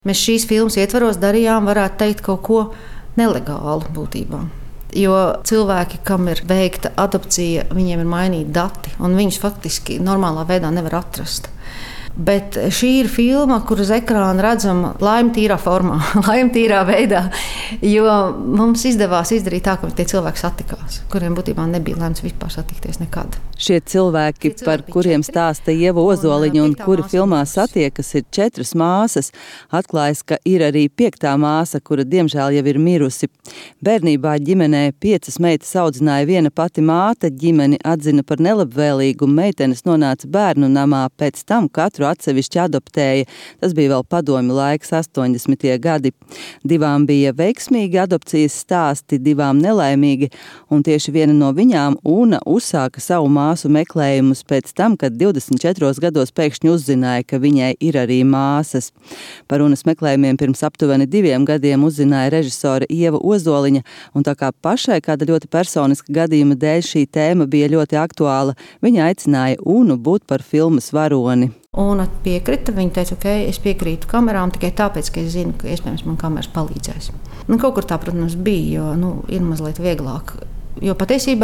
Mēs šīs filmas ietvaros darījām, varētu teikt, kaut ko nelegālu būtībā. Jo cilvēki, kam ir veikta adopcija, viņiem ir mainīti dati, un viņus faktiski normālā veidā nevar atrast. Bet šī ir filma, kur uz ekrāna redzama laimtīrā formā, laimtīrā veidā, jo mums izdevās izdarīt tā, ka tie cilvēki satikās, kuriem būtībā nebija lemts vispār satikties nekad. Šie cilvēki, par kuriem stāsta Ieva Ozoliņa un kuri filmā satiekas, ir 4 māsas. Atklājas, ka ir arī 5. māsa, kura diemžēl jau ir mirusi. Bērnībā ģimenē 5 meitas audzināja viena pati māte, ģimeni atzina par nelabvēlīgu, meitenes nonāca bērnu namā, pēc tam katru atsevišķi adoptēja. Tas bija vēl padomju laiks, 80. gadi. 2 bija veiksmīgi adopcijas stāsti, 2 nelaimīgi, un tieši viena no viņām, Una, uzsāka savu māsu meklējumus pēc tam, kad 24 gados pēkšņi uzzināja, ka viņai ir arī māsas. Par Unas meklējumiem pirms aptuveni 2 gadiem uzzināja režisore Ieva Ozoliņa, un tā kā pašai kāda ļoti personiska gadījuma dēļ šī tēma bija ļoti aktuāla, viņa aicināja Unu būt par filmas varoni. Una piekrita, viņa teica, ok, es piekrītu kamerām tikai tāpēc, ka es zinu, ka iespējams man kameras palīdzēs. Kaut kur tā, protams, bija, jo ir mazliet vieglāk. Jo patiesībā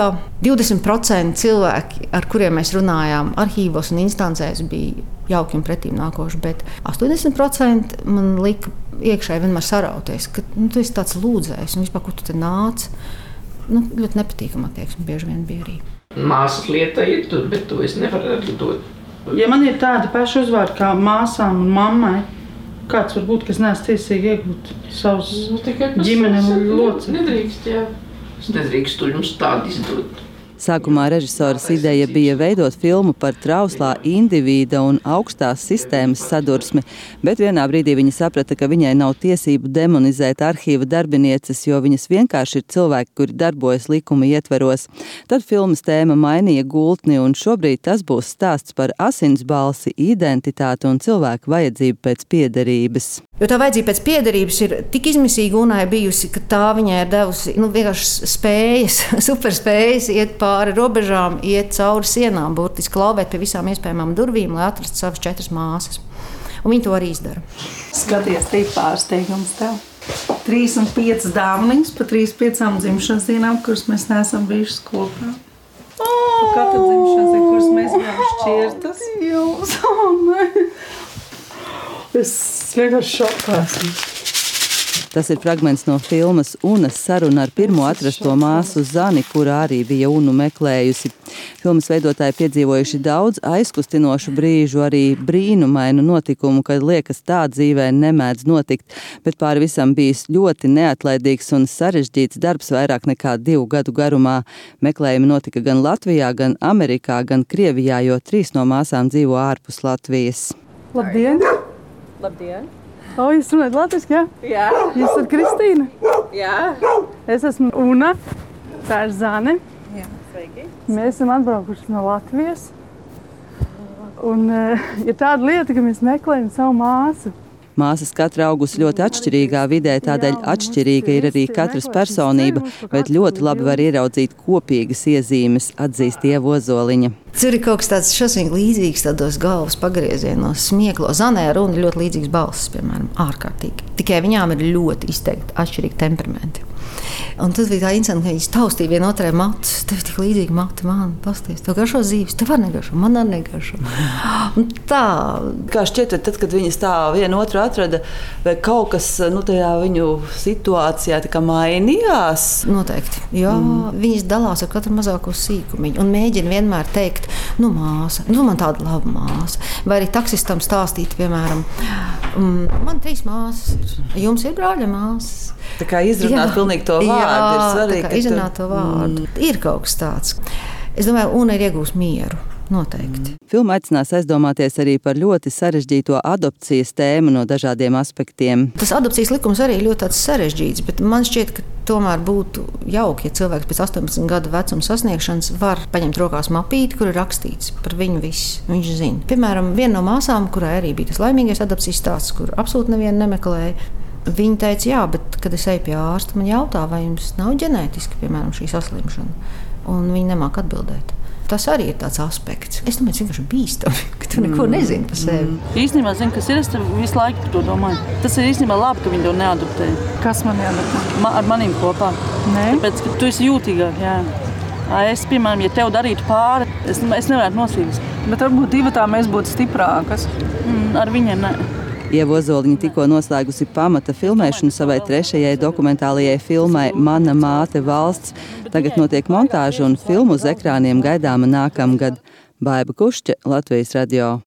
20% cilvēki, ar kuriem mēs runājām arhīvos un instancēs, bija jauki un pretīm nākoši, bet 80% man lika iekšēji vienmēr sarauties, ka tu esi tāds lūdzējs un vispār, kur tu te nāc. Ļoti nepatīkama attieksme bieži vien bija arī. Māsas lieta ir tur, bet to es nevaru atdot. Ja man ir tādi paši uzvārdi kā māsām un mammai, kāds var būt, kas neesmu tiesīgi iegūt savus ģimenes locekļus? Nedrīkst, jā. Es nedrīkstu jums tādu izdot. Sākumā režisoras ideja bija veidot filmu par trauslā indivīda un augstās sistēmas sadursmi, bet vienā brīdī viņa saprata, ka viņai nav tiesību demonizēt arhīva darbinieces, jo viņas vienkārši ir cilvēki, kuri darbojas likuma ietveros. Tad filmas tēma mainīja gultni, un šobrīd tas būs stāsts par asinsbalsi, identitāti un cilvēku vajadzību pēc piederības. Jo tā vajadzība pēc piederības ir tik izmisīga Unai bijusi, ka tā viņai ir devusi vienkārši spējas, superspējas iet pāri robežām, iet cauri sienām, burtiski klauvēt pie visām iespējamām durvīm, lai atrastu savas 4 māsas. Un viņi to arī izdara. Skaties, tik pārsteigums tev. 3 un 5 dāvaniņas pa 3-5 dzimšanas dienām, kuras mēs neesam bijušas kopā. Katra dzimšanas diena, kuras mēs bijām šķirtas. Jūs, Es vienkārši šokā esmu. Tas ir fragments no filmas Unas saruna ar pirmo atrasto māsu Zani, kura arī bija Unu meklējusi. Filmas veidotāji piedzīvojuši daudz aizkustinošu brīžu, arī brīnumainu notikumu, kad liekas tā dzīvē nemēdz notikt, bet pāri visam bijis ļoti neatlaidīgs un sarežģīts darbs vairāk nekā 2 gadu garumā. Meklējumi notika gan Latvijā, gan Amerikā, gan Krievijā, jo 3 no māsām dzīvo ārpus Latvijas. Labdien! Labdien! Jūs runājat latviski, jā? Jā. Jūs esat Kristīna? Jā. Es esmu Una, tā ir Zane. Jā, sveiki. Mēs esam atbraukuši no Latvijas. Un ir tāda lieta, ka mēs meklējam savu māsu. Māsas katra augusi ļoti atšķirīgā vidē, tādēļ atšķirīga ir arī katras personība, bet ļoti labi var ieraudzīt kopīgas iezīmes, atzīst Ieva Ozoliņa. Tur ir kaut kas tāds šausmīgi līdzīgs tādos galvas pagriezienos, smieklos. Zanē ar Unu ir ļoti līdzīgs balss, piemēram, ārkārtīgi. Tikai viņām ir ļoti izteikti atšķirīgi temperamenti. Un tad bija tā incidenta, ka viņas taustīja vienotrai matus. Tev ir tik līdzīga mata man, pasties. Tev garšo zīves, tev var negaršo, man arī negaršo. Un tā. Kā šķiet, tad, kad viņas tā vienu otru atrada, vai kaut kas tajā viņu situācijā tā kā mainījās? Noteikti, jo viņas dalās ar katru mazāko sīkumiņu un mēģina vienmēr teikt, māsa, man tāda laba māsa. Vai arī taksistam stāstīt, piemēram, man 3 māsas ir, jums ir brāļa māsas. Tā kā izrunāt pilnīgi to vārdu ir svarīgi. Jā, izrunāt to vārdu. Ir kaut kas tāds. Es domāju, Una ir iegūst mieru. Noteikti. Filma aicinās aizdomāties arī par ļoti sarežģīto adopcijas tēmu no dažādiem aspektiem. Tas adopcijas likums arī ļoti tāds sarežģīts, bet man šķiet, ka tomēr būtu jauki, ja cilvēks pēc 18 gadu vecuma sasniegšanas var paņemt rokās mapīti, kur ir rakstīts par viņu visu. Viņš zina. Piemēram, viena no māsām, kurai arī bija tas laimīgais adopcijas stāsts, kur absolūti nevienu nemeklēja, viņa teica, jā, bet kad es eju pie ārsta, man jautā, vai jums nav ģenētiski, piemēram, šī saslimšana. Un viņa nemāk atbildēt. Tas arī ir tāds aspekts. Es domāju, tas vienkārši bīstami, ka tu neko nezini par sevi. Īstenībā, zinu, kas ir, es visu laiku par to domāju. Tas ir īstenībā labi, ka viņi to neadoptē. Kas man jādara? Ar maniem kopā. Nē? Tāpēc, ka tu esi jūtīgāk, jā. Es, piemēram, ja tev darītu pāri, es nevarētu nosīvas. Bet varbūt divatā mēs būtu stiprākas. Ar viņiem ne. Ieva Ozoliņa tikko noslēgusi pamata filmēšanu savai 3. dokumentālajai filmai Mana māte valsts. Tagad notiek montāža un filmu uz ekrāniem gaidāma nākamgad. Baiba Kušķe, Latvijas radio.